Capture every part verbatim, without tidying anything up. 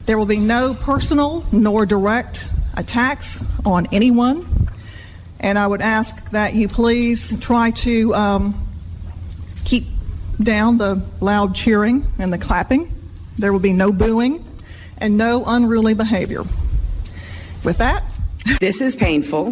There will be no personal nor direct attacks on anyone. And I would ask that you please try to um, keep down the loud cheering and the clapping. There will be no booing and no unruly behavior. With that, this is painful,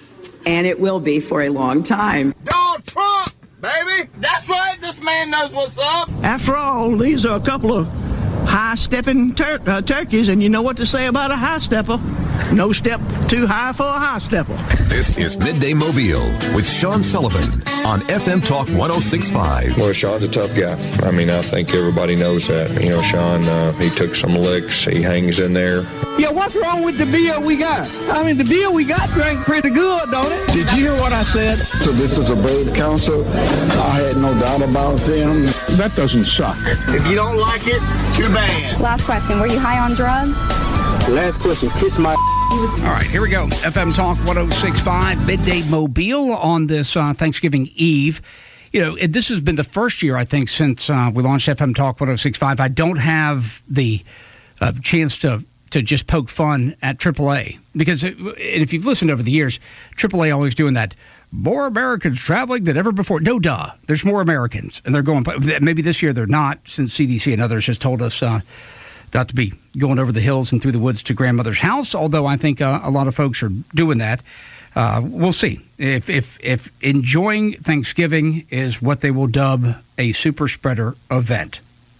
and it will be for a long time. Donald Trump, baby! That's right, this man knows what's up! After all, these are a couple of high-stepping tur- uh, turkeys, and you know what to say about a high-stepper. No step too high for a high-stepper. This is Midday Mobile with Sean Sullivan on F M Talk one oh six point five. Well, Sean's a tough guy. I mean, I think everybody knows that. You know, Sean, uh, he took some licks. He hangs in there. Yeah, what's wrong with the beer we got? I mean, the beer we got drank pretty good, don't it? Did you hear what I said? So this is a brave council. I had no doubt about them. That doesn't suck. If you don't like it, too bad. Last question, were you high on drugs? Last question, kiss my... All right, here we go. F M Talk one oh six point five, Midday Mobile on this uh, Thanksgiving Eve. You know, it, this has been the first year, I think, since uh, we launched F M Talk one oh six point five. I don't have the uh, chance to to just poke fun at triple A. Because it, and if you've listened over the years, triple A always doing that, more Americans traveling than ever before. No, duh. There's more Americans. And they're going, maybe this year they're not, since C D C and others has told us uh, not to be going over the hills and through the woods to grandmother's house, although I think uh, a lot of folks are doing that. Uh, we'll see. If, if, if enjoying Thanksgiving is what they will dub a super spreader event.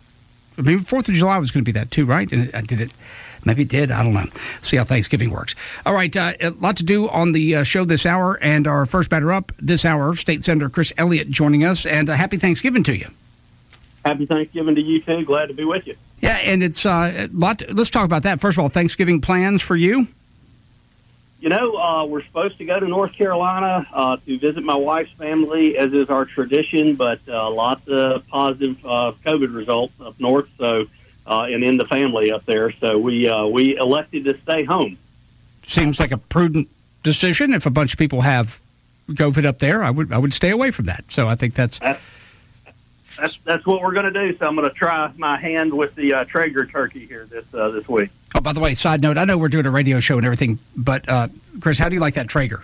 I mean, fourth of July was going to be that too, right? And it, did it... Maybe it did. I don't know. See how Thanksgiving works. All right. Uh, a lot to do on the uh, show this hour. And our first batter up this hour, State Senator Chris Elliott joining us. And uh, happy Thanksgiving to you. Happy Thanksgiving to you, too. Glad to be with you. Yeah, and it's uh, a lot. To, let's talk about that. First of all, Thanksgiving plans for you? You know, uh, we're supposed to go to North Carolina uh, to visit my wife's family, as is our tradition, but uh, lots of positive uh, COVID results up north. So. Uh, and in the family up there, so we uh, we elected to stay home. Seems like a prudent decision. If a bunch of people have COVID up there, I would I would stay away from that. So I think that's that's that's, that's what we're going to do. So I'm going to try my hand with the uh, Traeger turkey here this uh, this week. Oh, by the way, side note, I know we're doing a radio show and everything, but uh, Chris, how do you like that Traeger?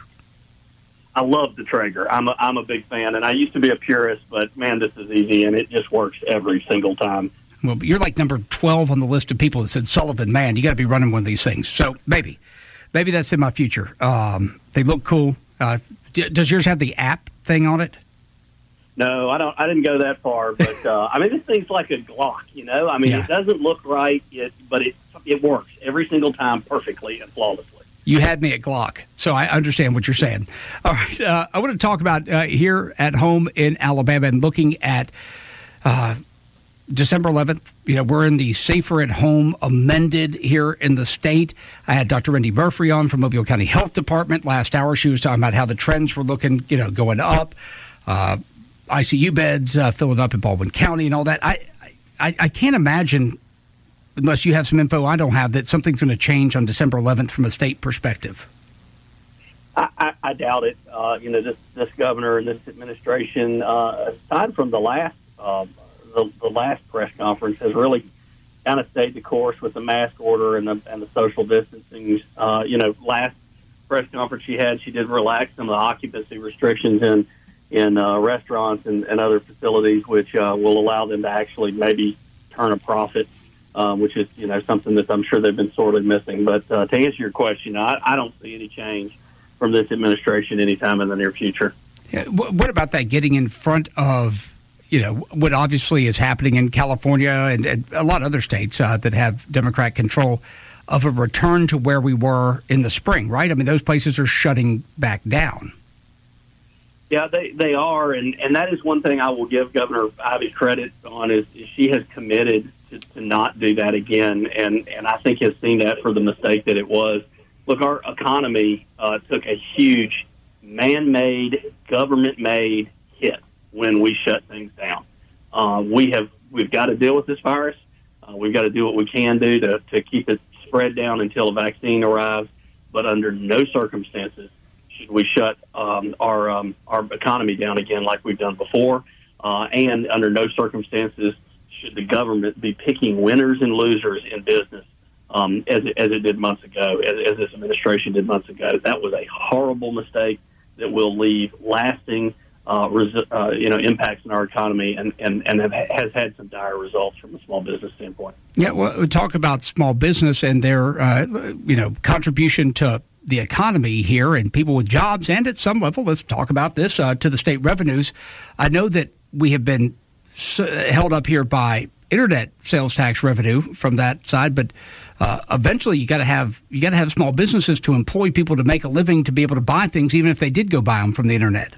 I love the Traeger. I'm a, I'm a big fan, and I used to be a purist, but man, this is easy, and it just works every single time. Well, you're like number twelve on the list of people that said, Sullivan, man, you got to be running one of these things. So maybe, maybe that's in my future. Um, they look cool. Uh, does yours have the app thing on it? No, I don't. I didn't go that far, but uh, I mean, this thing's like a Glock. You know, I mean, yeah. It doesn't look right, it, but it it works every single time perfectly and flawlessly. You had me at Glock, so I understand what you're saying. All right, uh, I want to talk about uh, here at home in Alabama and looking at. Uh, December eleventh, you know, we're in the Safer at Home amended here in the state. I had Doctor Wendy Murphy on from Mobile County Health Department last hour. She was talking about how the trends were looking, you know, going up, uh, I C U beds uh, filling up in Baldwin County and all that. I, I, I can't imagine, unless you have some info I don't have, that something's going to change on December eleventh from a state perspective. I, I, I doubt it. Uh, you know, this, this governor and this administration, uh, aside from the last uh, The, the last press conference, has really kind of stayed the course with the mask order and the and the social distancing. Uh, you know, last press conference she had, she did relax some of the occupancy restrictions in in uh, restaurants and, and other facilities, which uh, will allow them to actually maybe turn a profit, um, which is you know something that I'm sure they've been sorely missing. But uh, to answer your question, I, I don't see any change from this administration anytime in the near future. Yeah, what about that getting in front of? You know, what obviously is happening in California and, and a lot of other states uh, that have Democrat control of a return to where we were in the spring, right? I mean, those places are shutting back down. Yeah, they, they are. And, and that is one thing I will give Governor Ivey credit on is, is she has committed to, to not do that again. And, and I think has seen that for the mistake that it was. Look, our economy uh, took a huge man-made, government-made hit when we shut things down. Uh, we have, we've got to deal with this virus. Uh, we've got to do what we can do to, to keep it spread down until a vaccine arrives. But under no circumstances should we shut um, our um, our economy down again like we've done before. Uh, and under no circumstances should the government be picking winners and losers in business um, as, it, as it did months ago, as, as this administration did months ago. That was a horrible mistake that will leave lasting uh, res- uh, you know, impacts in our economy and, and, and have, has had some dire results from a small business standpoint. Yeah, well, we talk about small business and their uh, you know contribution to the economy here and people with jobs, and at some level, let's talk about this, uh, to the state revenues. I know that we have been held up here by internet sales tax revenue from that side, but uh, eventually you got to have you got to have small businesses to employ people to make a living, to be able to buy things, even if they did go buy them from the internet.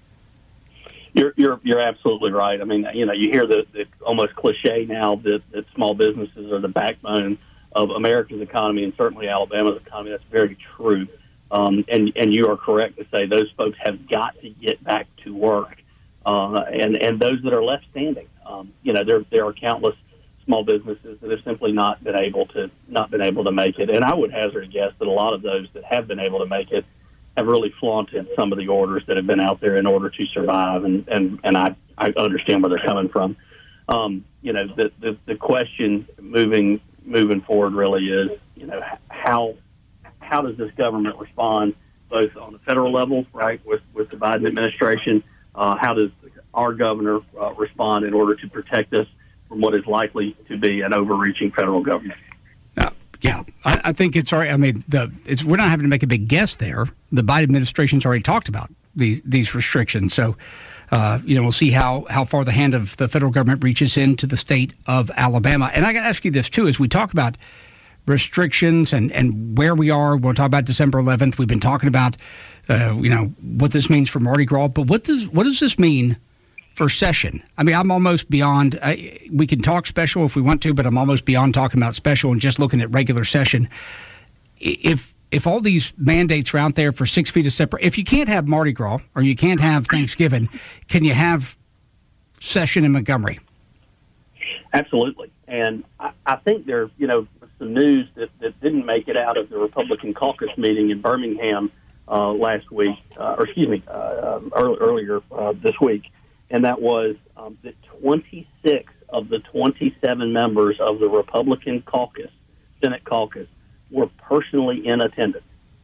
You're you're you're absolutely right. I mean, you know, you hear the, the almost cliche now that, that small businesses are the backbone of America's economy and certainly Alabama's economy. That's very true. Um, and and you are correct to say those folks have got to get back to work. Uh, and and those that are left standing, um, you know, there there are countless small businesses that have simply not been able to not been able to make it. And I would hazard a guess that a lot of those that have been able to make it have really flaunted some of the orders that have been out there in order to survive, and, and, and I, I understand where they're coming from. Um, you know, the, the, the question moving moving forward really is, you know, how how does this government respond both on the federal level, right, with, with the Biden administration? Uh, how does our governor uh, respond in order to protect us from what is likely to be an overreaching federal government? Yeah, I, I think it's all right. I mean, the it's we're not having to make a big guess there. The Biden administration's already talked about these these restrictions. So, uh, you know, we'll see how, how far the hand of the federal government reaches into the state of Alabama. And I got to ask you this, too, as we talk about restrictions and, and where we are. We'll talk about December eleventh. We've been talking about, uh, you know, what this means for Mardi Gras. But what does what does this mean for session? I mean, I'm almost beyond, I, we can talk special if we want to, but I'm almost beyond talking about special and just looking at regular session. If if all these mandates are out there for six feet of separate, if you can't have Mardi Gras or you can't have Thanksgiving, can you have session in Montgomery? Absolutely. And I, I think there, you know, some news that, that didn't make it out of the Republican caucus meeting in Birmingham uh, last week, uh, or excuse me, uh, early, earlier uh, this week. And that was um, that twenty-six of the twenty-seven members of the Republican caucus, Senate caucus, were personally in attendance.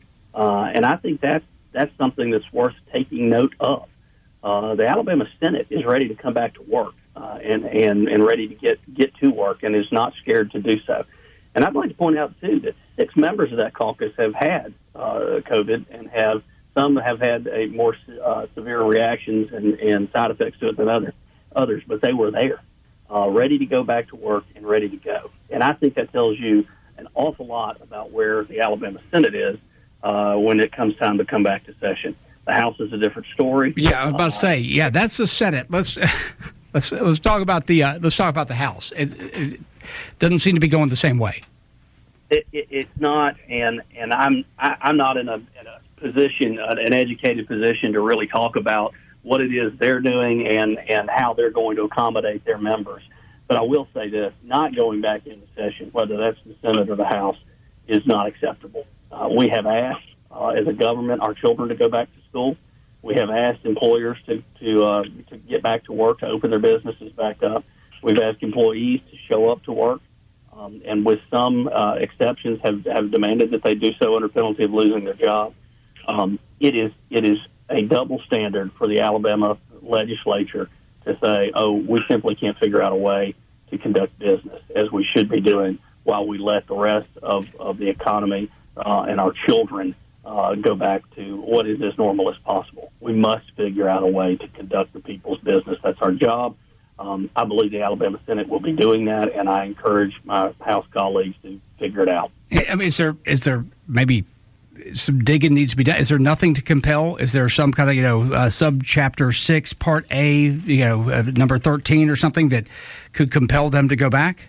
Uh, and I think that's, that's something that's worth taking note of. Uh, the Alabama Senate is ready to come back to work uh, and, and, and ready to get, get to work and is not scared to do so. And I'd like to point out, too, that six members of that caucus have had uh, COVID and have Some have had a more uh, severe reactions and, and side effects to it than other, others, but they were there, uh, ready to go back to work and ready to go. And I think that tells you an awful lot about where the Alabama Senate is uh, when it comes time to come back to session. The House is a different story. Yeah, I was about uh, to say, yeah, that's the Senate. Let's let's let's talk about the uh, let's talk about the House. It, it doesn't seem to be going the same way. It, it, it's not, and and I'm I, I'm not in a, in a position, an educated position, to really talk about what it is they're doing and, and how they're going to accommodate their members. But I will say this, not going back into session, whether that's the Senate or the House, is not acceptable. Uh, we have asked, uh, as a government, our children to go back to school. We have asked employers to, to, uh, to get back to work, to open their businesses back up. We've asked employees to show up to work, um, and with some uh, exceptions have, have demanded that they do so under penalty of losing their job. Um, it is it is a double standard for the Alabama legislature to say, oh, we simply can't figure out a way to conduct business as we should be doing while we let the rest of, of the economy uh, and our children uh, go back to what is as normal as possible. We must figure out a way to conduct the people's business. That's our job. Um, I believe the Alabama Senate will be doing that, and I encourage my House colleagues to figure it out. I mean, is there is there maybe some digging needs to be done? Is there nothing to compel? Is there some kind of, you know, uh, sub-chapter six, part A, you know, uh, number thirteen or something that could compel them to go back?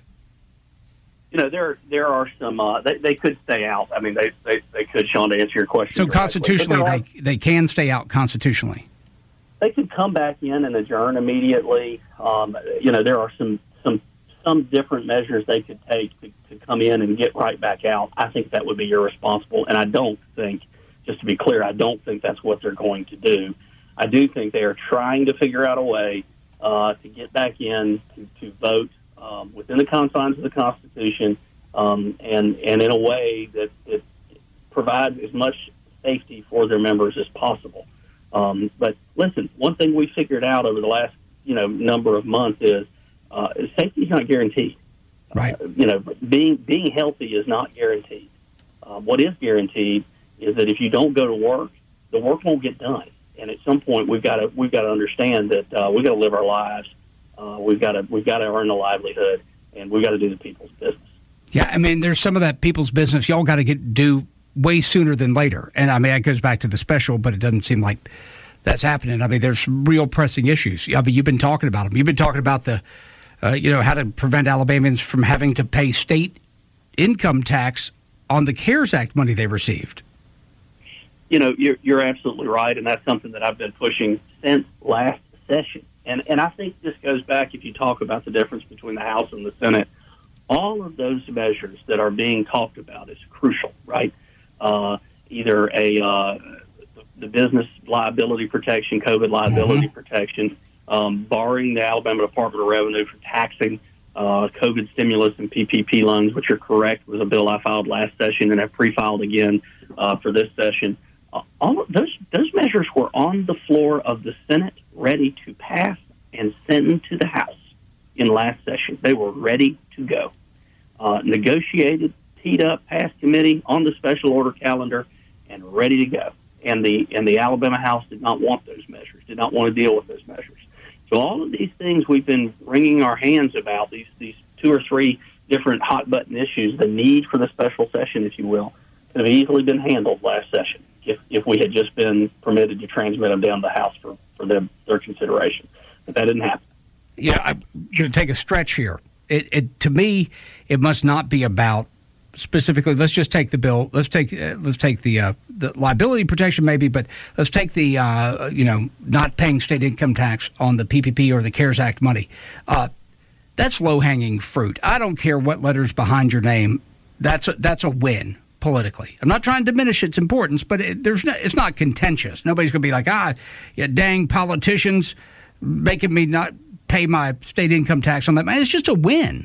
You know, there there are some, uh, they, they could stay out. I mean, they, they, they could, Sean, to answer your question. So directly. constitutionally, they, they can stay out constitutionally? They could come back in and adjourn immediately. Um, you know, there are some, some some different measures they could take to, to come in and get right back out. I think that would be irresponsible, and I don't think, just to be clear, I don't think that's what they're going to do. I do think they are trying to figure out a way uh, to get back in, to, to vote um, within the confines of the Constitution um, and and in a way that, that provides as much safety for their members as possible. Um, but listen, one thing we figured out over the last you know number of months is uh, safety is not guaranteed. Right. Uh, you know, being being healthy is not guaranteed. Uh, what is guaranteed is that if you don't go to work, the work won't get done. And at some point, we've got to we've got to understand that uh, we've got to live our lives. Uh, we've got to we've got to earn a livelihood, and we've got to do the people's business. Yeah, I mean, there's some of that people's business y'all got to get do way sooner than later. And I mean, that goes back to the special, but it doesn't seem like that's happening. I mean, there's some real pressing issues. I mean, you've been talking about them. You've been talking about the, uh, you know, how to prevent Alabamians from having to pay state income tax on the CARES Act money they received. You know, you're, you're absolutely right, and that's something that I've been pushing since last session. And and I think this goes back, if you talk about the difference between the House and the Senate, all of those measures that are being talked about is crucial, right? Uh, either a uh, the business liability protection, COVID liability mm-hmm. protection, um, barring the Alabama Department of Revenue from taxing uh, COVID stimulus and P P P loans, which are correct, was a bill I filed last session and have pre-filed again uh, for this session. Uh, all of those those measures were on the floor of the Senate, ready to pass and send to the House in last session. They were ready to go, uh, negotiated, teed up, passed committee on the special order calendar, and ready to go. And the and the Alabama House did not want those measures, did not want to deal with those measures. So all of these things we've been wringing our hands about, these these two or three different hot button issues, the need for the special session, if you will, could have easily been handled last session if, if we had just been permitted to transmit them down to the House for, for them, their consideration. But that didn't happen. Yeah, I'm going to take a stretch here. It, it to me, it must not be about specifically. Let's just take the bill. Let's take uh, let's take the uh, the liability protection maybe, but let's take the uh, you know not paying state income tax on the P P P or the CARES Act money. Uh, that's low hanging fruit. I don't care what letters behind your name. That's a, that's a win politically. I'm not trying to diminish its importance, but it, there's no, it's not contentious. Nobody's going to be like, ah, yeah, dang politicians making me not pay my state income tax on that. Man, it's just a win.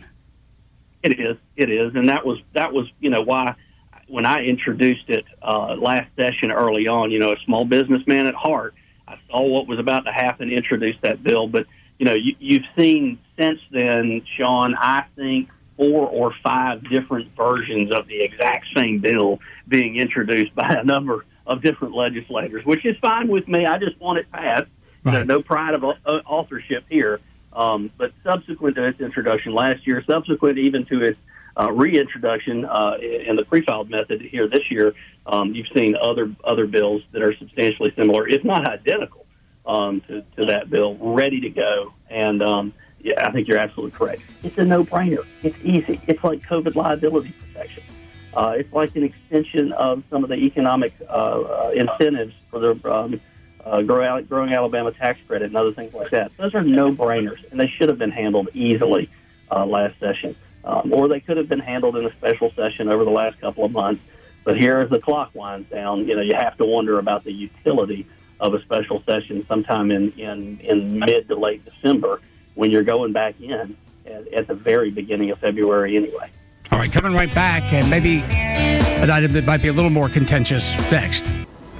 It is. It is. And that was, that was, you know, why when I introduced it uh, last session early on, you know, a small businessman at heart, I saw what was about to happen, introduced that bill. But, you know, you, you've seen since then, Sean, I think four or five different versions of the exact same bill being introduced by a number of different legislators, which is fine with me. I just want it passed. Right. You know, no pride of uh, authorship here. Um, but subsequent to its introduction last year, subsequent even to its uh, reintroduction uh, in the pre-filed method here this year, um, you've seen other other bills that are substantially similar, if not identical, um, to, to that bill, ready to go. And um, yeah, I think you're absolutely correct. It's a no-brainer. It's easy. It's like COVID liability protection. Uh, it's like an extension of some of the economic uh, uh, incentives for the um, uh, Grow, Growing Alabama tax credit and other things like that. Those are no-brainers, and they should have been handled easily uh, last session. Um, or they could have been handled in a special session over the last couple of months. But here, as the clock winds down, you know, you have to wonder about the utility of a special session sometime in, in, in mid to late December when you're going back in at, at the very beginning of February anyway. All right, coming right back, and maybe an item that might be a little more contentious next.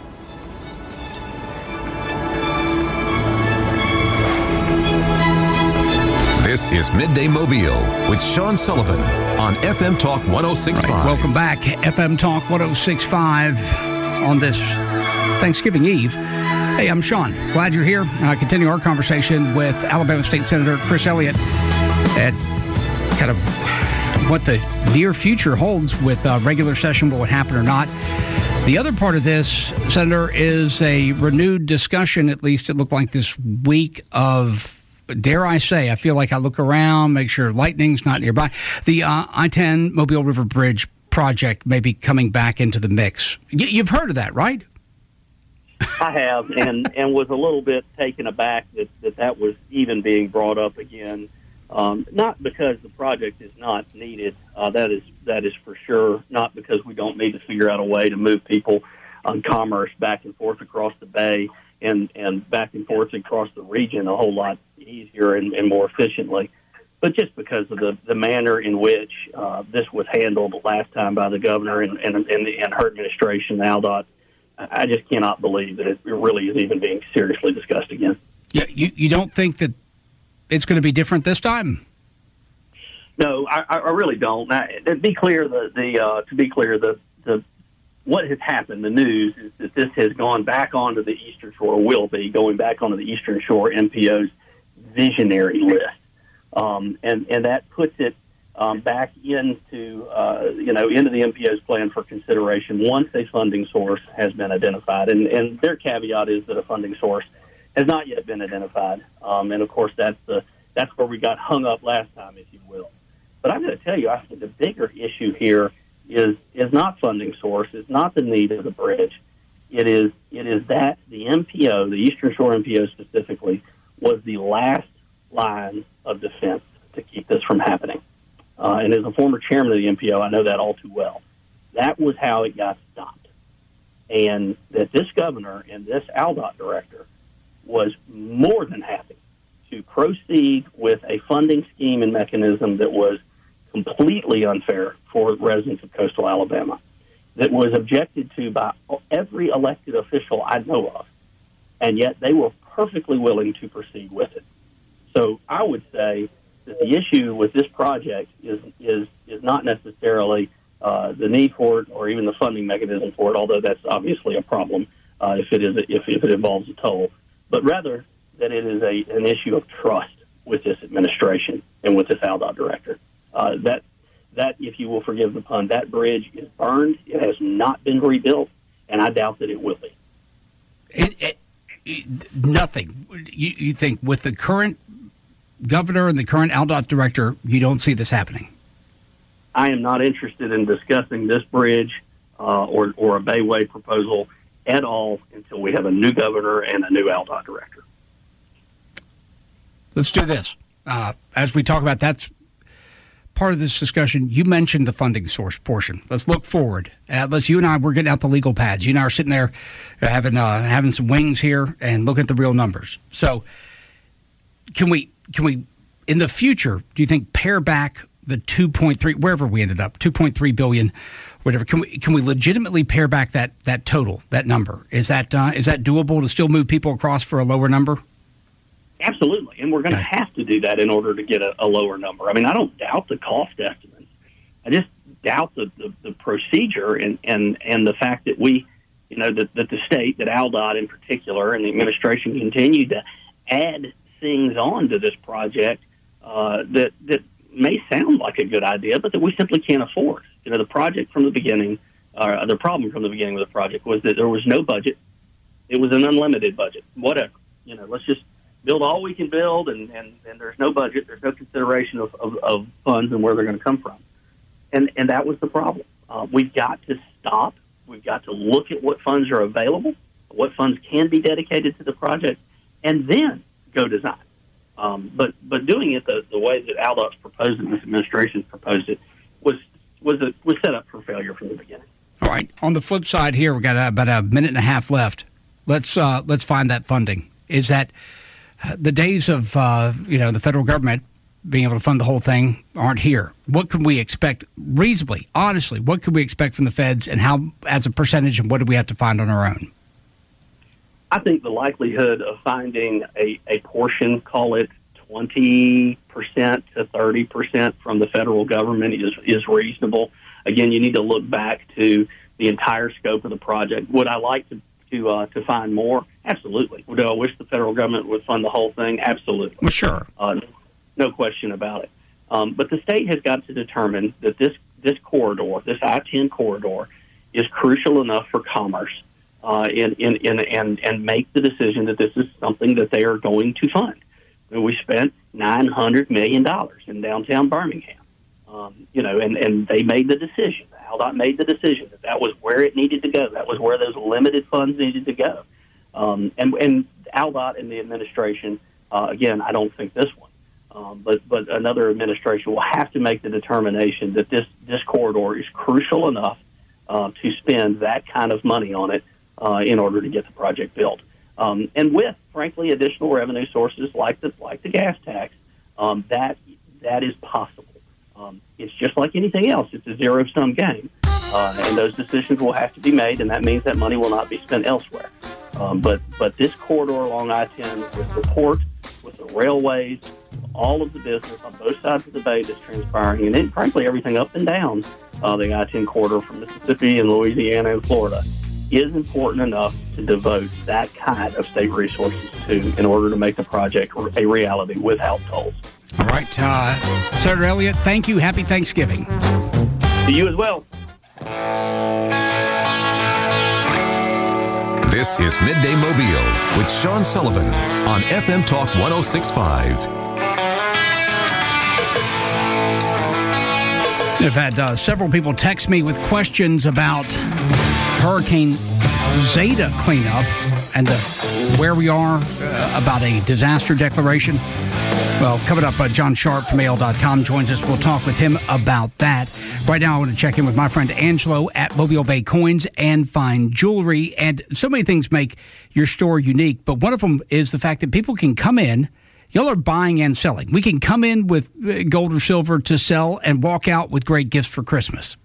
This is Midday Mobile with Sean Sullivan on F M Talk one oh six point five. Right, welcome back, F M Talk one oh six point five on this Thanksgiving Eve. Hey, I'm Sean. Glad you're here. Uh, continue our conversation with Alabama State Senator Chris Elliott at kind of what the near future holds with uh, regular session, what would happen or not. The other part of this, Senator, is a renewed discussion, at least it looked like this week, of, dare I say, I feel like I look around, make sure lightning's not nearby. The uh, I ten Mobile River Bridge project may be coming back into the mix. Y- you've heard of that, right? I have, and, and was a little bit taken aback that, that that was even being brought up again. Um, not because the project is not needed, uh, that is that is for sure. Not because we don't need to figure out a way to move people on commerce back and forth across the bay and, and back and forth across the region a whole lot easier and, and more efficiently. but just because of the, the manner in which uh, this was handled last time by the governor and, and, and, the, and her administration, ALDOT, I just cannot believe that it really is even being seriously discussed again. Yeah, you, you don't think that it's going to be different this time? No, I, I really don't. Now, to be clear, the, the uh, to be clear, the, the what has happened, the news is that this has gone back onto the Eastern Shore, will be going back onto the Eastern Shore M P O's visionary list, um, and and that puts it um, back into uh, you know into the M P O's plan for consideration once a funding source has been identified, and and their caveat is that a funding source has not yet been identified, um, and of course that's the that's where we got hung up last time, if you will. But I'm going to tell you, I think the bigger issue here is is not funding source, it's not the need of the bridge. It is it is that the M P O, the Eastern Shore M P O specifically, was the last line of defense to keep this from happening. Uh, and as a former chairman of the M P O, I know that all too well. That was how it got stopped. And that this governor and this ALDOT director was more than happy to proceed with a funding scheme and mechanism that was completely unfair for residents of coastal Alabama, that was objected to by every elected official I know of, and yet they were perfectly willing to proceed with it. So I would say that the issue with this project is is is not necessarily uh, the need for it or even the funding mechanism for it, although that's obviously a problem uh, if it is a, if, if it involves a toll, but rather that it is a an issue of trust with this administration and with this ALDOT director. Uh, that, that, if you will forgive the pun, that bridge is burned. It has not been rebuilt, and I doubt that it will be. It, it, it, nothing. You, you think with the current governor and the current ALDOT director, you don't see this happening? I am not interested in discussing this bridge uh, or, or a Bayway proposal at all until we have a new governor and a new ALDOT director. Let's do this. Uh, as we talk about that's part of this discussion, you mentioned the funding source portion. Let's look forward. Uh, let's you and I, we're getting out the legal pads. You and I are sitting there uh, having uh, having some wings here and looking at the real numbers. So can we, can we, in the future, do you think pare back the two point three, wherever we ended up, two point three billion, whatever, can we, can we legitimately pare back that, that total, that number? Is that, uh, is that doable to still move people across for a lower number? Absolutely, and we're going to okay. have to do that in order to get a, a lower number. I mean, I don't doubt the cost estimates. I just doubt the, the, the procedure and, and, and the fact that we, you know, that, that the state, that ALDOT in particular, and the administration continued to add things on to this project uh, that that may sound like a good idea, but that we simply can't afford. You know, the project from the beginning, uh, the problem from the beginning of the project was that there was no budget. It was an unlimited budget. Whatever. You know, let's just build all we can build, and, and, and there's no budget, there's no consideration of, of, of funds and where they're going to come from. And and that was the problem. Uh, we've got to stop. We've got to look at what funds are available, what funds can be dedicated to the project, and then go design. Um, but but doing it the, the way that ALDOT's proposed it, this administration's proposed it, was was a, was set up for failure from the beginning. All right. On the flip side here, we've got about a minute and a half left. Let's uh, let's find that funding. Is that the days of uh, you know the federal government being able to fund the whole thing aren't here? What can we expect reasonably, honestly? What can we expect from the feds, and how, as a percentage, and what do we have to find on our own? I think the likelihood of finding a, a portion, call it twenty percent to thirty percent from the federal government is is reasonable. Again, you need to look back to the entire scope of the project. Would I like to to uh, to find more? Absolutely. Do I wish the federal government would fund the whole thing? Absolutely. Well, sure. Uh, no question about it. Um, but the state has got to determine that this, this corridor, this I ten corridor, is crucial enough for commerce uh, in, in, in, and, and make the decision that this is something that they are going to fund. I mean, we spent nine hundred million dollars in downtown Birmingham, um, you know, and, and they made the decision. ALDOT made the decision that that was where it needed to go. That was where those limited funds needed to go. Um, and, and ALDOT and the administration, uh, again, I don't think this one, um, but, but another administration will have to make the determination that this, this corridor is crucial enough uh, to spend that kind of money on it uh, in order to get the project built. Um, and with, frankly, additional revenue sources like the, like the gas tax, um, that that is possible. Um, it's just like anything else. It's a zero-sum game. Uh, and those decisions will have to be made, and that means that money will not be spent elsewhere. Um, but but this corridor along I ten, with the port, with the railways, all of the business on both sides of the bay that's transpiring, and then, frankly, everything up and down uh, the I ten corridor from Mississippi and Louisiana and Florida, is important enough to devote that kind of state resources to in order to make the project a reality without tolls. All right. Uh, Senator Elliott, thank you. Happy Thanksgiving. To you as well. This is Midday Mobile with Sean Sullivan on F M Talk one oh six point five. I've had uh, several people text me with questions about Hurricane Zeta cleanup and the, where we are uh, about a disaster declaration. Well, coming up, uh, John Sharp from A L dot com joins us. We'll talk with him about that. Right now, I want to check in with my friend Angelo at Mobile Bay Coins and Fine Jewelry. And so many things make your store unique, but one of them is the fact that people can come in. Y'all are buying and selling. We can come in with gold or silver to sell and walk out with great gifts for Christmas.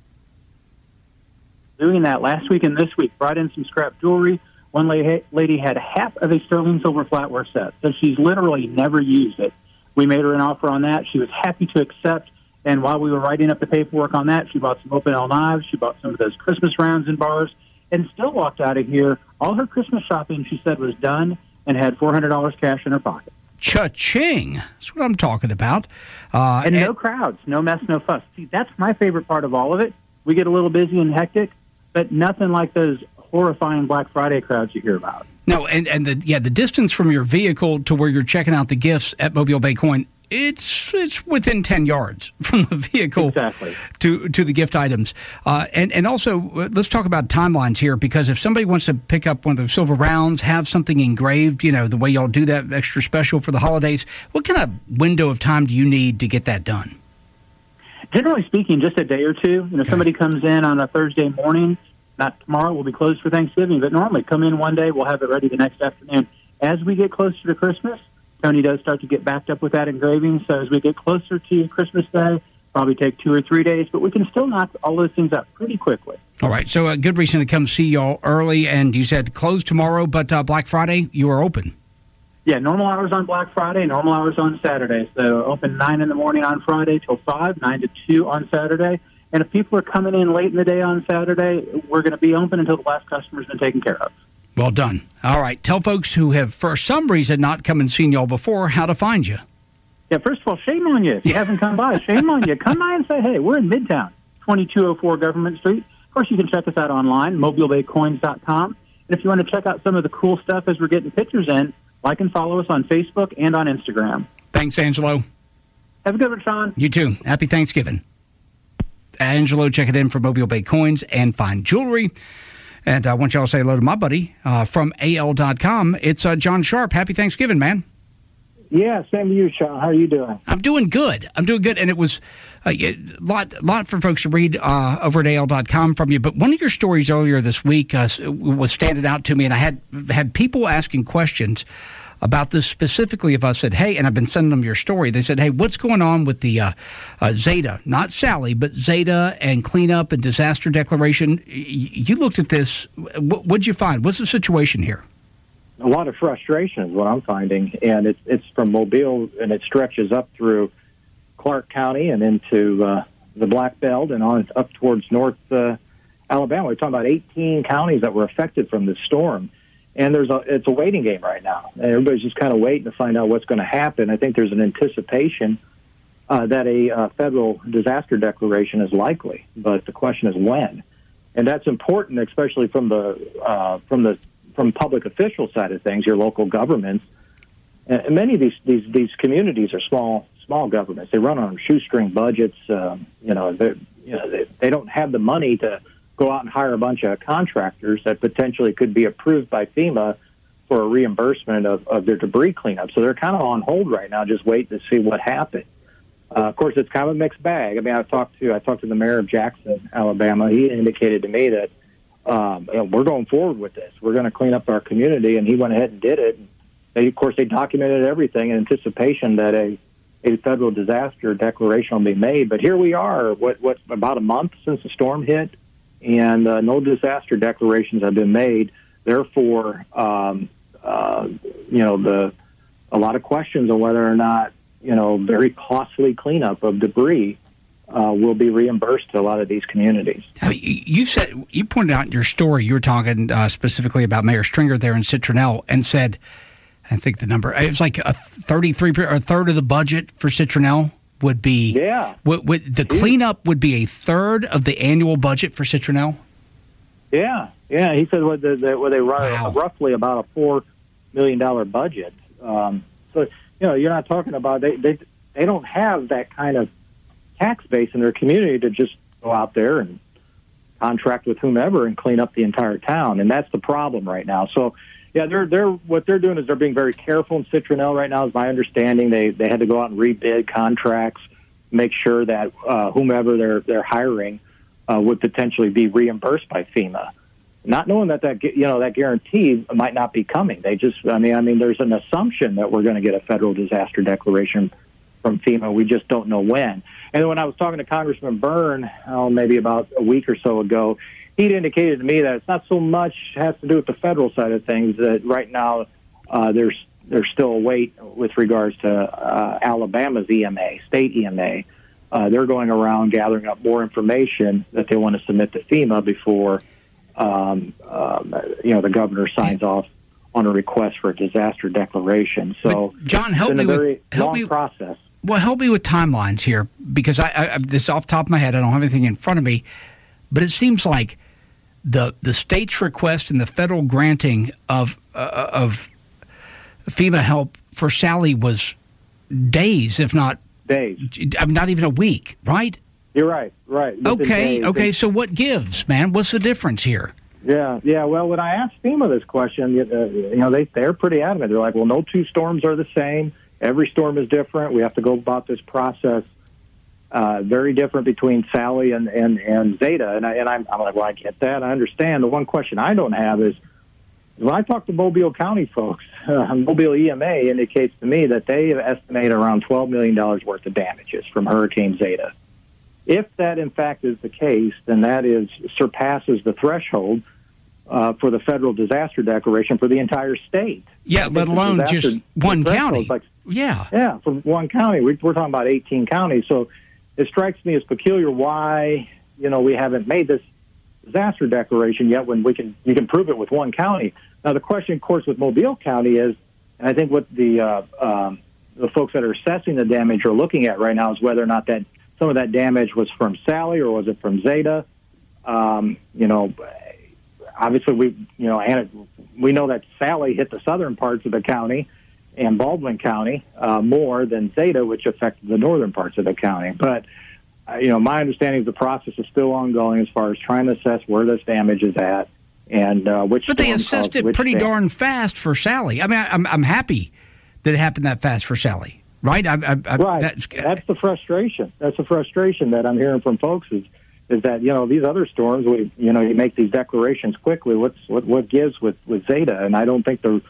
Doing that last week and this week, brought in some scrap jewelry. One lady had half of a sterling silver flatware set, so she's literally never used it. We made her an offer on that. She was happy to accept, and while we were writing up the paperwork on that, she bought some open L knives, she bought some of those Christmas rounds and bars, and still walked out of here. All her Christmas shopping, she said, was done and had four hundred dollars cash in her pocket. Cha-ching. That's what I'm talking about. Uh, and, and no crowds, no mess, no fuss. See, that's my favorite part of all of it. We get a little busy and hectic, but nothing like those horrifying Black Friday crowds you hear about. No, and, and the yeah, the distance from your vehicle to where you're checking out the gifts at Mobile Bay Coin, it's it's within ten yards from the vehicle exactly. to to the gift items. Uh, and, and also, uh, let's talk about timelines here, because if somebody wants to pick up one of those silver rounds, have something engraved, you know, the way y'all do that extra special for the holidays, what kind of window of time do you need to get that done? Generally speaking, just a day or two. You know, okay. Somebody comes in on a Thursday morning. Not tomorrow, we'll be closed for Thanksgiving, but normally come in one day, we'll have it ready the next afternoon. As we get closer to Christmas, Tony does start to get backed up with that engraving, so as we get closer to Christmas Day, probably take two or three days, but we can still knock all those things out pretty quickly. All right, so a good reason to come see y'all early, and you said closed tomorrow, but uh, Black Friday, you are open. Yeah, normal hours on Black Friday, normal hours on Saturday, so open nine in the morning on Friday till five, nine to two on Saturday. And if people are coming in late in the day on Saturday, we're going to be open until the last customer's been taken care of. Well done. All right. Tell folks who have, for some reason, not come and seen y'all before, how to find you. Yeah, first of all, shame on you if you haven't come by. Shame on you. Come by and say, hey, we're in Midtown, twenty-two oh four Government Street. Of course, you can check us out online, mobile bay coins dot com. And if you want to check out some of the cool stuff as we're getting pictures in, like and follow us on Facebook and on Instagram. Thanks, Angelo. Have a good one, Sean. You too. Happy Thanksgiving. Angelo, check it in for Mobile Bay Coins and Fine Jewelry. And I want y'all to say hello to my buddy uh, from A L dot com. It's uh, John Sharp. Happy Thanksgiving, man. Yeah, same to you, Sean. How are you doing? I'm doing good. I'm doing good. And it was a uh, lot lot for folks to read uh, over at A L dot com from you. But one of your stories earlier this week uh, was standing out to me, and I had had people asking questions about this specifically. If I said, hey, and I've been sending them your story, they said, hey, what's going on with the uh, uh, Zeta, not Sally, but Zeta and cleanup and disaster declaration? Y- you looked at this. What, what'd you find? What's the situation here? A lot of frustration is what I'm finding, and it's it's from Mobile, and it stretches up through Clark County and into uh, the Black Belt and on up towards North uh, Alabama. We're talking about eighteen counties that were affected from this storm. And there's a, it's a waiting game right now. Everybody's just kind of waiting to find out what's going to happen. I think there's an anticipation uh, that a uh, federal disaster declaration is likely, but the question is when. And that's important, especially from the uh, from the from public official side of things, your local governments. And many of these these these communities are small small governments. They run on shoestring budgets. Um, you know, you know they, they don't have the money to go out and hire a bunch of contractors that potentially could be approved by FEMA for a reimbursement of, of their debris cleanup. So they're kind of on hold right now, just waiting to see what happens. Uh, of course, it's kind of a mixed bag. I mean, I talked to I talked to the mayor of Jackson, Alabama. He indicated to me that um, you know, we're going forward with this. We're going to clean up our community, and he went ahead and did it. They, of course, they documented everything in anticipation that a a federal disaster declaration will be made. But here we are, what, what about a month since the storm hit, and uh, no disaster declarations have been made. Therefore, um, uh, you know, the a lot of questions on whether or not, you know, very costly cleanup of debris uh, will be reimbursed to a lot of these communities. You said, you pointed out in your story, you were talking uh, specifically about Mayor Stringer there in Citronelle, and said, I think the number, it was like a thirty-three or a third of the budget for Citronelle would be, yeah. Would, would, the cleanup would be a third of the annual budget for Citronelle? Yeah, yeah. He said what the, the, what they run wow. roughly about a four million dollar budget. Um, so you know, you're not talking about they, they they don't have that kind of tax base in their community to just go out there and contract with whomever and clean up the entire town, and that's the problem right now. So yeah, they're they're what they're doing is they're being very careful in Citronelle right now. Is my understanding. They they had to go out and rebid contracts, make sure that uh, whomever they're they're hiring uh, would potentially be reimbursed by FEMA. Not knowing that, that you know that guarantee might not be coming. They just, I mean, I mean, there's an assumption that we're going to get a federal disaster declaration from FEMA. We just don't know when. And when I was talking to Congressman Byrne, oh, maybe about a week or so ago, he'd indicated to me that it's not so much has to do with the federal side of things. That right now uh, there's there's still a wait with regards to uh, Alabama's E M A, state E M A. Uh, they're going around gathering up more information that they want to submit to FEMA before. Um, um, you know, the governor signs off on a request for a disaster declaration. So, but John, help it's been me a very with help long me, process. Well, help me with timelines here, because I, I this off the top of my head, I don't have anything in front of me, but it seems like the the state's request and the federal granting of uh, of FEMA help for Sally was days, if not days, I mean, not even a week, right? You're right, right. Within Okay, days. okay. So what gives, man? What's the difference here? Yeah, yeah. Well, when I asked FEMA this question, uh, you know, they they're pretty adamant. They're like, well, no two storms are the same. Every storm is different. We have to go about this process uh, very different between Sally and and, and Zeta. And I, and I'm, I'm like, well, I get that. I understand. The one question I don't have is when I talk to Mobile County folks, uh, Mobile E M A indicates to me that they estimate around twelve million dollars worth of damages from Hurricane Zeta. If that, in fact, is the case, then that is surpasses the threshold uh, for the federal disaster declaration for the entire state. Yeah, let alone just one county. Like, yeah. Yeah, for one county. We, we're talking about eighteen counties. So it strikes me as peculiar why, you know, we haven't made this disaster declaration yet when we can you can prove it with one county. Now, the question, of course, with Mobile County is, and I think what the, uh, um, the folks that are assessing the damage are looking at right now is whether or not that some of that damage was from Sally or was it from Zeta? Um, you know, obviously we, you know, and we know that Sally hit the southern parts of the county and Baldwin County uh, more than Zeta, which affected the northern parts of the county. But, uh, you know, my understanding is the process is still ongoing as far as trying to assess where this damage is at and uh, which. But they assessed it pretty damage. darn fast for Sally. I mean, I'm I'm happy that it happened that fast for Sally. Right, I, I, I, right. That's, that's the frustration. That's the frustration that I'm hearing from folks is, is that you know these other storms, we you know you make these declarations quickly. What's what what gives with, with Zeta, and I don't think the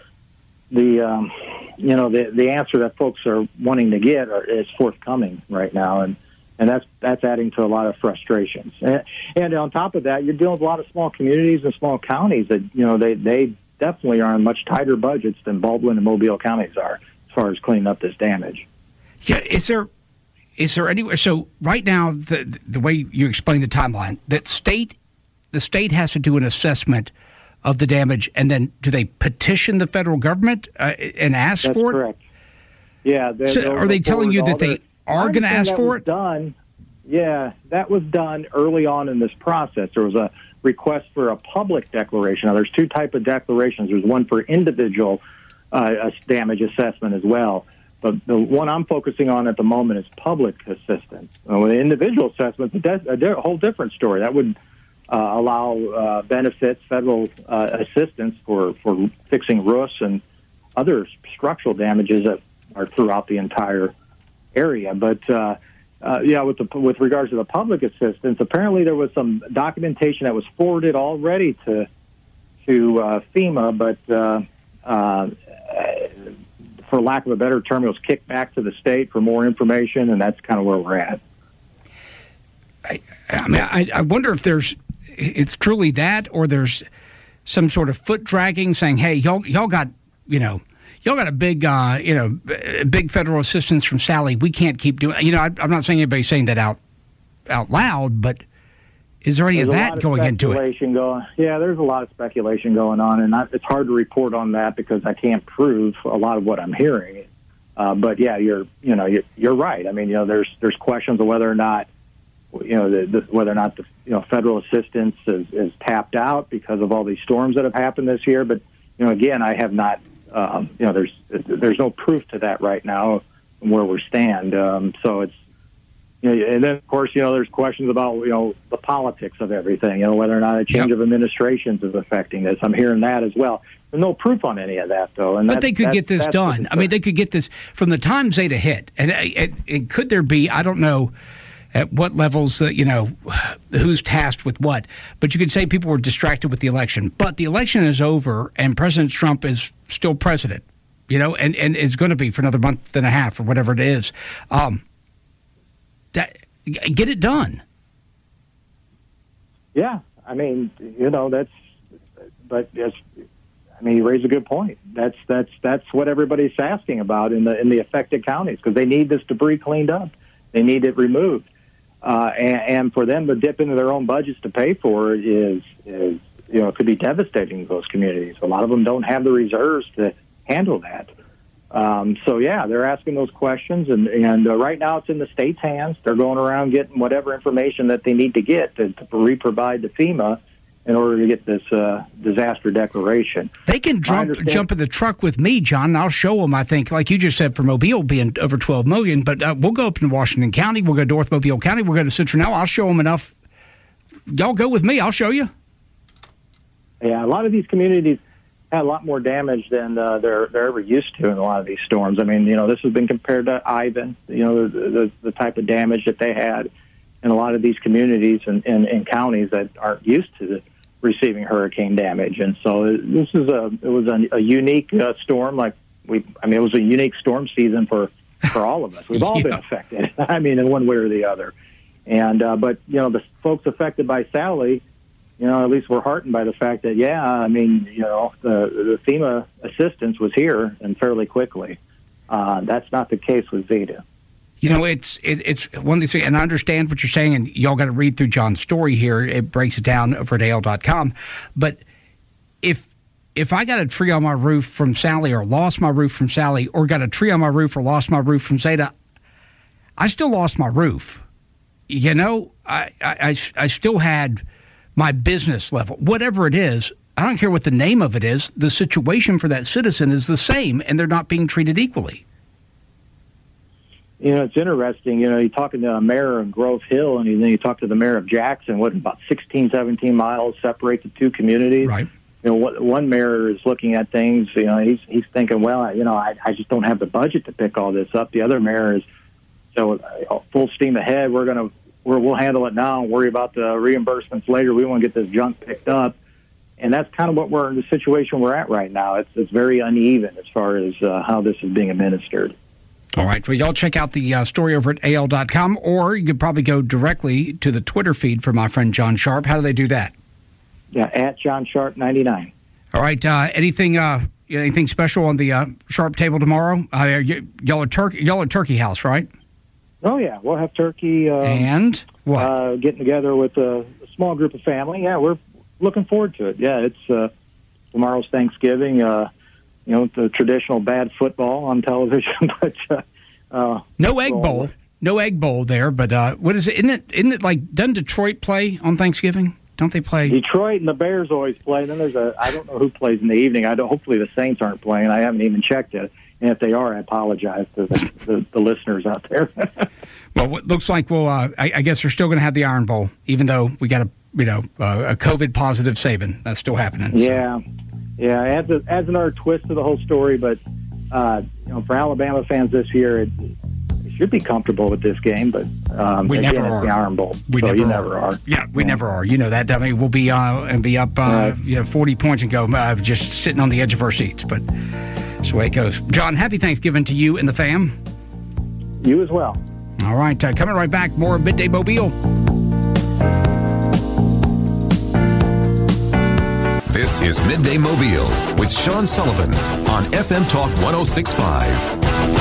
the um, you know the the answer that folks are wanting to get are, is forthcoming right now, and and that's that's adding to a lot of frustrations. And, and on top of that, you're dealing with a lot of small communities and small counties that you know they they definitely are on much tighter budgets than Baldwin and Mobile counties are. As far as cleaning up this damage. Yeah, is there is there anywhere? So right now, the the way you explain the timeline, that state the state has to do an assessment of the damage, and then do they petition the federal government uh, and ask That's for it? Correct. Yeah. So are they telling you that they are going to ask for it? Done. Yeah, that was done early on in this process. There was a request for a public declaration. Now, there's two types of declarations. There's one for individual. Uh, a damage assessment as well. But the one I'm focusing on at the moment is public assistance. Uh, with individual assessments, a, de- a di- whole different story. That would uh, allow uh, benefits, federal uh, assistance for, for fixing roofs and other structural damages that are throughout the entire area. But, uh, uh, yeah, with, the, with regards to the public assistance, apparently there was some documentation that was forwarded already to, to uh, FEMA, but... Uh, uh, for lack of a better term, it was kicked back to the state for more information, and that's kind of where we're at. I, I mean, I, I wonder if there's, it's truly that, or there's some sort of foot dragging, saying, "Hey, y'all, y'all got, you know, y'all got a big, uh, you know, big federal assistance from Sally. We can't keep doing." You know, I, I'm not saying anybody's saying that out, out loud, but is there any there's of that of going into it? Going, yeah, there's a lot of speculation going on, and I, it's hard to report on that because I can't prove a lot of what I'm hearing. Uh, but yeah, you're, you know, you're, you're right. I mean, you know, there's there's questions of whether or not, you know, the, the, whether or not the you know federal assistance is, is tapped out because of all these storms that have happened this year. But you know, again, I have not, um, you know, there's there's no proof to that right now where we stand. Um, so it's. You know, and then, of course, you know, there's questions about, you know, the politics of everything, you know, whether or not a change yep. of administrations is affecting this. I'm hearing that as well. There's no proof on any of that, though. And but they could get this done. I mean, they could get this from the time Zeta hit. And, and, and could there be, I don't know at what levels, uh, you know, who's tasked with what. But you could say people were distracted with the election. But the election is over, and President Trump is still president, you know, and, and is going to be for another month and a half or whatever it is. Um That, get it done. Yeah, I mean, you know, that's, but it's, I mean, you raise a good point. That's that's that's what everybody's asking about in the in the affected counties, because they need this debris cleaned up, they need it removed, uh, and, and for them to dip into their own budgets to pay for it is is you know it could be devastating to those communities. A lot of them don't have the reserves to handle that. Um, so, yeah, they're asking those questions, and, and uh, right now it's in the state's hands. They're going around getting whatever information that they need to get to, to re-provide to FEMA in order to get this uh, disaster declaration. They can jump, jump in the truck with me, John, and I'll show them, I think, like you just said, for Mobile being over twelve million dollars, but uh, we'll go up in Washington County, we'll go to North Mobile County, we'll go to Citronelle. I'll show them enough. Y'all go with me, I'll show you. Yeah, a lot of these communities had a lot more damage than uh, they're they're ever used to in a lot of these storms. I mean, you know, this has been compared to Ivan, you know, the the, the type of damage that they had in a lot of these communities and, and, and counties that aren't used to the, receiving hurricane damage. And so this is a it was a, a unique uh, storm. Like we, I mean, it was a unique storm season for, for all of us. We've all yeah. been affected. I mean, in one way or the other. And uh, but you know, the folks affected by Sally, you know, at least we're heartened by the fact that, yeah, I mean, you know, the, the FEMA assistance was here and fairly quickly. Uh, that's not the case with Zeta. You know, it's it, it's one of these things, and I understand what you're saying, and y'all got to read through John's story here. It breaks it down over at A L dot com. But if if I got a tree on my roof from Sally, or lost my roof from Sally, or got a tree on my roof, or lost my roof from Zeta, I still lost my roof. You know, I I, I still had my business level, whatever it is. I don't care what the name of it is. The situation for that citizen is the same, and they're not being treated equally. You know, it's interesting. You know, you're talking to a mayor of Grove Hill, and then you talk to the mayor of Jackson. What, about sixteen, seventeen miles separate the two communities? Right. You know, what, one mayor is looking at things. You know, he's he's thinking, well, you know, I, I just don't have the budget to pick all this up. The other mayor is, so uh, full steam ahead. We're gonna we're, we'll handle it now and worry about the reimbursements later. We want to get this junk picked up. And that's kind of what we're in the situation we're at right now. It's it's very uneven as far as uh, how this is being administered. All right. Well, y'all check out the uh, story over at A L dot com, or you could probably go directly to the Twitter feed for my friend John Sharp. How do they do that? Yeah, at John Sharp ninety-nine. All right. Uh, anything uh, anything special on the uh, Sharp table tomorrow? Uh, y- y'all are turkey. Y'all are Turkey House, right? Oh yeah, we'll have turkey. Uh, and what? Uh, getting together with a, a small group of family. Yeah, we're looking forward to it. Yeah, it's uh, tomorrow's Thanksgiving. Uh, You know, the traditional bad football on television, but uh, uh, no egg bowl, no egg bowl there. But uh, what is it? Isn't it? Isn't it like? Doesn't Detroit play on Thanksgiving? Don't they play? Detroit and the Bears always play. And then there's a I don't know who plays in the evening. I don't. Hopefully the Saints aren't playing. I haven't even checked it. And if they are, I apologize to the, the, the listeners out there. Well, it looks like well, uh, I, I guess they're still going to have the Iron Bowl, even though we got a you know uh, a COVID positive Saban. That's still happening. So. Yeah. Yeah, adds, a, adds another twist to the whole story, but uh, you know, for Alabama fans this year, it, it should be comfortable with this game. But um, we again, never it's are. the Iron Bowl, we so never you are. never are. Yeah, we yeah. never are. You know that. I mean, we'll be uh, and be up uh, right. you know forty points and go uh, just sitting on the edge of our seats. But That's the way it goes. John, happy Thanksgiving to you and the fam. You as well. All right, uh, coming right back, more Midday Mobile. This is Midday Mobile with Sean Sullivan on F M Talk one oh six point five.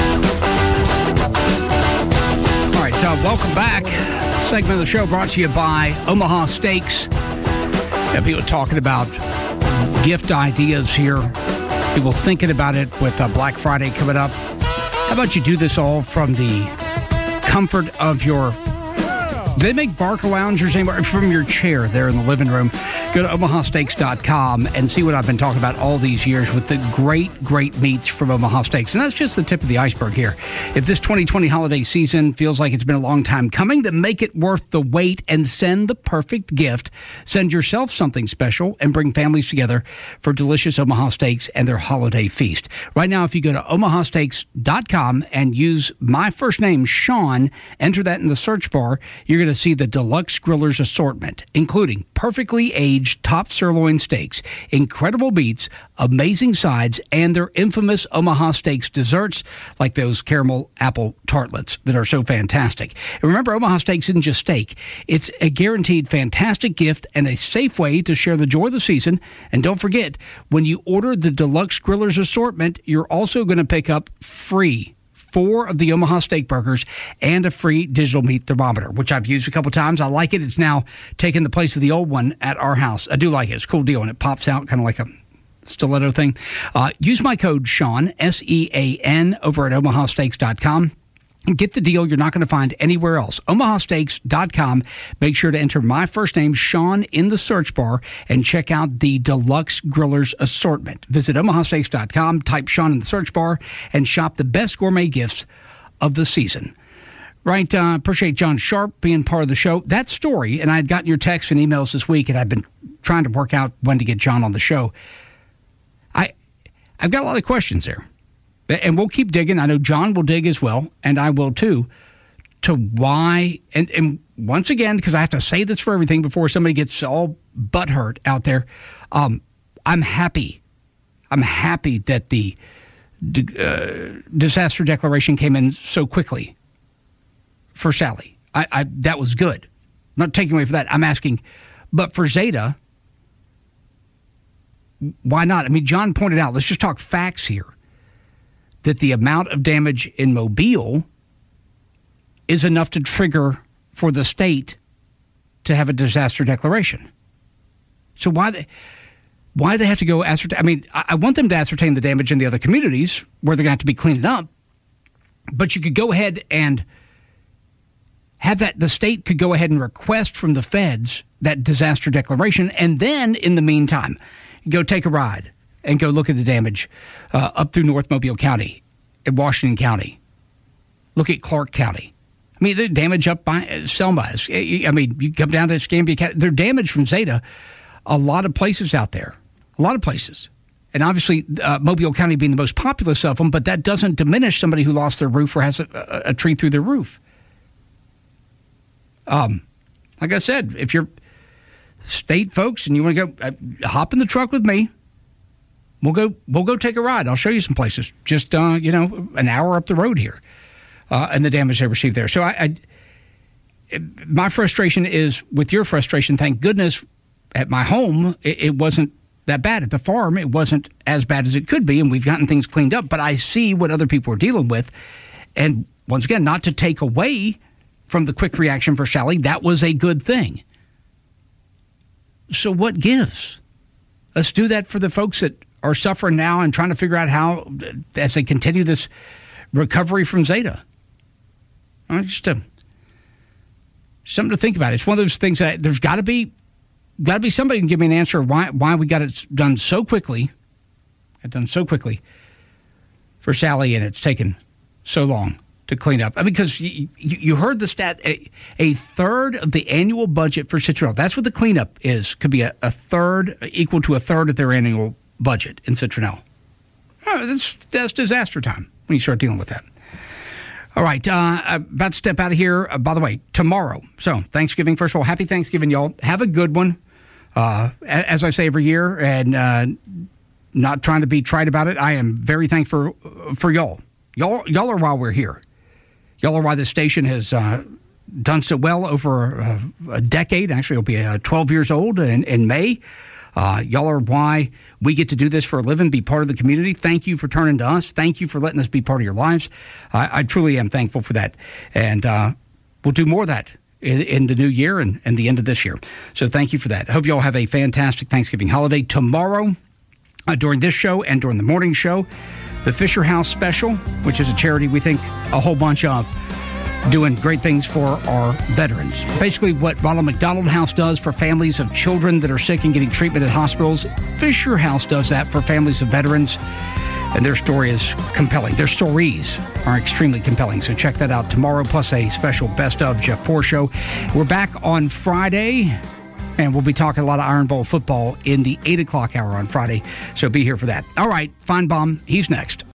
All right, uh, welcome back. Segment of the show brought to you by Omaha Steaks. Yeah, people talking about gift ideas here. People thinking about it with uh, Black Friday coming up. How about you do this all from the comfort of your... Do they make Barker loungers anymore? From your chair there in the living room. Go to omaha steaks dot com and see what I've been talking about all these years with the great, great meats from Omaha Steaks. And that's just the tip of the iceberg here. If this twenty twenty holiday season feels like it's been a long time coming, then make it worth the wait and send the perfect gift. Send yourself something special and bring families together for delicious Omaha Steaks and their holiday feast. Right now, if you go to omaha steaks dot com and use my first name, Sean, enter that in the search bar, you're going to see the Deluxe Grillers assortment, including perfectly aged top sirloin steaks, incredible meats, amazing sides, and their infamous Omaha Steaks desserts like those caramel apple tartlets that are so fantastic. And remember, Omaha Steaks isn't just steak. It's a guaranteed fantastic gift and a safe way to share the joy of the season. And don't forget, when you order the Deluxe Grillers assortment, you're also going to pick up free four of the Omaha Steak Burgers and a free digital meat thermometer, which I've used a couple times. I like it. It's now taken the place of the old one at our house. I do like it. It's a cool deal, and it pops out kind of like a stiletto thing. Uh, use my code Sean, S E A N, over at omaha steaks dot com. Get the deal you're not going to find anywhere else. omaha steaks dot com. Make sure to enter my first name, Sean, in the search bar and check out the Deluxe Grillers assortment. Visit omaha steaks dot com, type Sean in the search bar, and shop the best gourmet gifts of the season. Right, uh, appreciate John Sharp being part of the show. That story, and I had gotten your texts and emails this week, and I've been trying to work out when to get John on the show. I, I've got a lot of questions there. And we'll keep digging. I know John will dig as well, and I will too, to why. And, and once again, because I have to say this for everything before somebody gets all butthurt out there, um, I'm happy. I'm happy that the uh, disaster declaration came in so quickly for Sally. I, I that was good. I'm not taking away from that. I'm asking, but for Zeta, why not? I mean, John pointed out, let's just talk facts here, that the amount of damage in Mobile is enough to trigger for the state to have a disaster declaration. So why they, why they have to go ascertain? I mean, I, I want them to ascertain the damage in the other communities where they're going to have to be cleaning up, but you could go ahead and have that, the state could go ahead and request from the feds that disaster declaration, and then in the meantime, go take a ride and go look at the damage uh, up through North Mobile County and Washington County. Look at Clark County. I mean, the damage up by uh, Selma. I mean, you come down to Escambia County. They're damaged from Zeta. A lot of places out there. A lot of places. And obviously, uh, Mobile County being the most populous of them, but that doesn't diminish somebody who lost their roof or has a, a, a tree through their roof. Um, like I said, if you're state folks and you want to go, uh, hop in the truck with me. We'll go. We'll go take a ride. I'll show you some places. Just uh, you know, an hour up the road here, uh, and the damage they received there. So I, I it, my frustration is with your frustration. Thank goodness, at my home, it, it wasn't that bad. At the farm, it wasn't as bad as it could be, and we've gotten things cleaned up. But I see what other people are dealing with, and once again, not to take away from the quick reaction for Sally, that was a good thing. So what gives? Let's do that for the folks that are suffering now and trying to figure out how, as they continue this recovery from Zeta. Uh, just a, something to think about. It's one of those things that there's got to be, got to be somebody who can give me an answer of why why we got it done so quickly, got done so quickly for Sally, and it's taken so long to clean up. I mean, because you, you, you heard the stat, a, a third of the annual budget for Citronelle. That's what the cleanup is. Could be a, a third, equal to a third of their annual budget in Citronelle. Oh, that's, that's disaster time when you start dealing with that. All right, uh, about to step out of here. Uh, by the way, tomorrow. So Thanksgiving, first of all, happy Thanksgiving, y'all. Have a good one. Uh, as I say every year, and uh, not trying to be trite about it. I am very thankful for, for y'all. Y'all, y'all are why we're here. Y'all are why this station has uh, done so well over uh, a decade. Actually, it'll be uh, twelve years old in, in May. Uh, y'all are why we get to do this for a living, be part of the community. Thank you for turning to us. Thank you for letting us be part of your lives. I, I truly am thankful for that. And uh, we'll do more of that in, in the new year and, and the end of this year. So thank you for that. I hope you all have a fantastic Thanksgiving holiday. Tomorrow, uh, during this show and during the morning show, the Fisher House Special, which is a charity we think a whole bunch of, doing great things for our veterans. Basically what Ronald McDonald House does for families of children that are sick and getting treatment at hospitals, Fisher House does that for families of veterans, and their story is compelling. Their stories are extremely compelling, so check that out tomorrow, plus a special Best of Jeff Poor show. We're back on Friday, and we'll be talking a lot of Iron Bowl football in the eight o'clock hour on Friday, so be here for that. All right, Feinbaum, he's next.